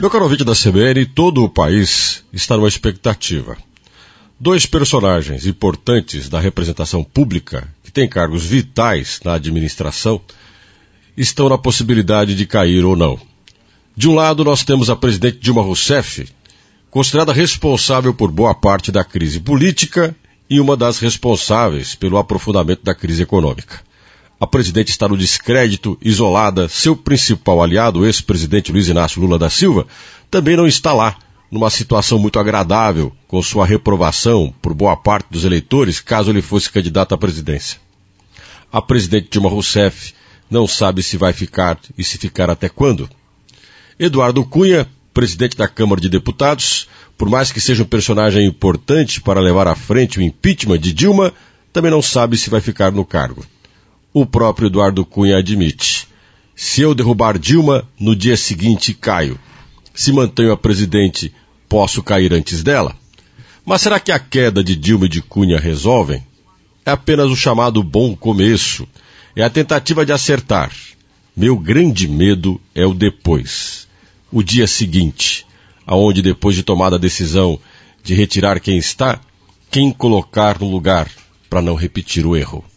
Meu caro ouvinte da CBN, todo o país está numa expectativa. Dois personagens importantes da representação pública, que têm cargos vitais na administração, estão na possibilidade de cair ou não. De um lado, nós temos a presidente Dilma Rousseff, considerada responsável por boa parte da crise política e uma das responsáveis pelo aprofundamento da crise econômica. A presidente está no descrédito, isolada. Seu principal aliado, o ex-presidente Luiz Inácio Lula da Silva, também não está lá, numa situação muito agradável, com sua reprovação por boa parte dos eleitores, caso ele fosse candidato à presidência. A presidente Dilma Rousseff não sabe se vai ficar e se ficar até quando. Eduardo Cunha, presidente da Câmara de Deputados, por mais que seja um personagem importante para levar à frente o impeachment de Dilma, também não sabe se vai ficar no cargo. O próprio Eduardo Cunha admite: se eu derrubar Dilma, no dia seguinte caio. Se mantenho a presidente, posso cair antes dela? Mas será que a queda de Dilma e de Cunha resolvem? É apenas o chamado bom começo. É a tentativa de acertar. Meu grande medo é o depois. O dia seguinte, aonde depois de tomada a decisão de retirar quem está, quem colocar no lugar para não repetir o erro.